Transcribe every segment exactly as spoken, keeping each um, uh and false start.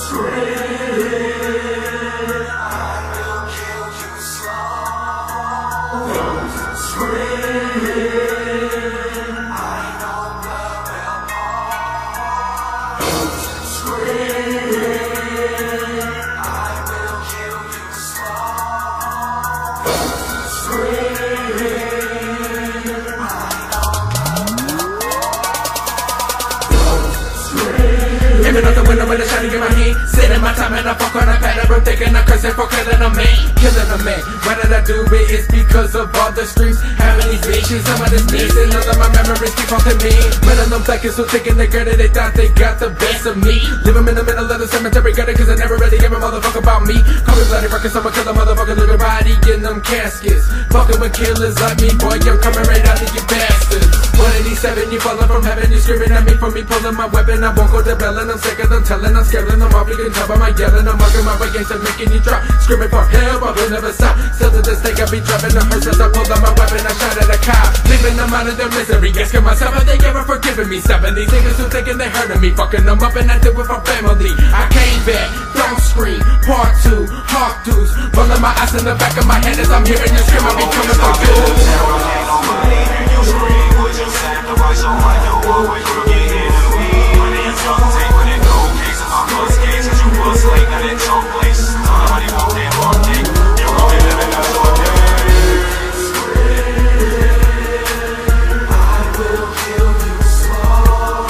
Aiming out the window with a shot in my hand. Sitting my time and I fuck on a pad. I'm thinking I'm cursing for killing a man. Killing a man. Why did I do it? It's because of all the streams. Having these bitches, some of this needs. And none of my memories keep haunting me. Men of them black so thinking they're good and they thought they got the best of me. Living in the middle of the cemetery gutter cause I never really gave a motherfucker about me. Call me bloody records, I'ma kill a motherfucker, leave your body in them caskets. Fucking with killers like me, boy, I'm coming right out of you bastards. one eighty-seven, you falling from heaven, you screaming at me for me pulling my weapon. I won't go to bell and I'm sick of them telling, I'm scared and I'm off, you can tell by my yelling. I'm marking my way into making you drop, screaming for help, I will never stop. Still to this day I be driving the hearse as I pull out my weapon, I shot at a cop, leaving them out of their misery. Asking myself if they ever forgiven me. Seven these niggas who thinking they hurting me, fucking them up and I did with my family. I came back, don't scream, part two, hawk dudes, rolling my eyes in the back of my head as I'm hearing you scream, I be coming for you. You scream with your sacrifice, so I know always will get enemy. When it's young, take when it gold case, if I bust case, cause you bust late, now that your place. Nobody want that one day, you gon' be living out your day. I will kill you slow.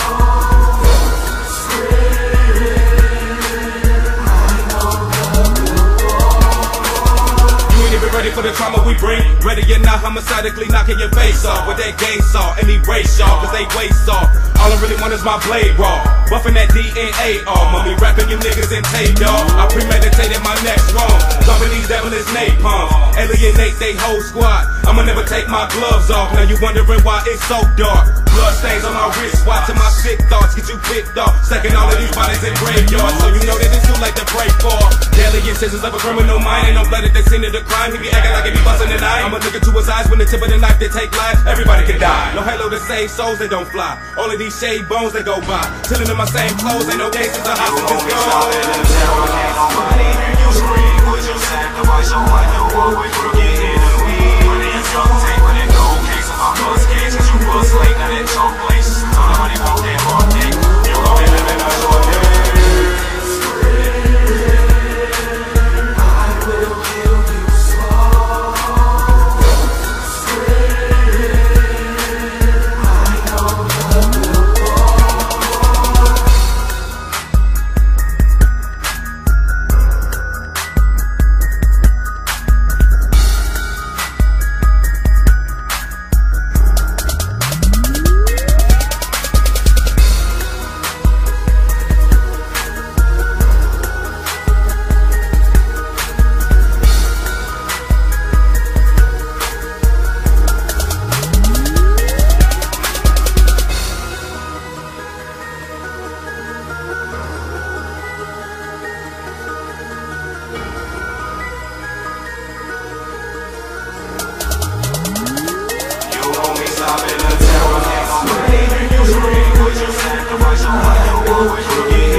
You ain't even ready for the trauma we bring. Ready or not, homicidically knocking your face off with that gay saw and erase y'all, cause they waste off. All I really want is my blade raw, buffing that D N A off. Mommy rapping you niggas in tape, dawg. I premeditated my next wrong, dumping these devilish napalms, alienate they whole squad. I'ma never take my gloves off. Now you wondering why it's so dark. Blood stains on my wrist, watching my sick thoughts get you picked off. Stacking all of these bodies in graveyards, so you know that it's too late to pray for. Daily incisions of a criminal mind, ain't no blood at the scene of the crime. He be acting like he be busting an eye. I'ma look into his eyes when the tip of the knife they take lives. Everybody can die. No halo to save souls that don't fly. All of these shade bones that go by. Chilling in my same clothes, ain't no cases of hostages Ain't nobody hear you scream with your sacrifice, so I know always will get enemy. When it's young, take when it gold case, if I bust case, cause you bust late, now that your place. Nobody want that one day, you gon' be living out your day. I will kill you slow. I know love will you scream with your sacrifice, so I know always will get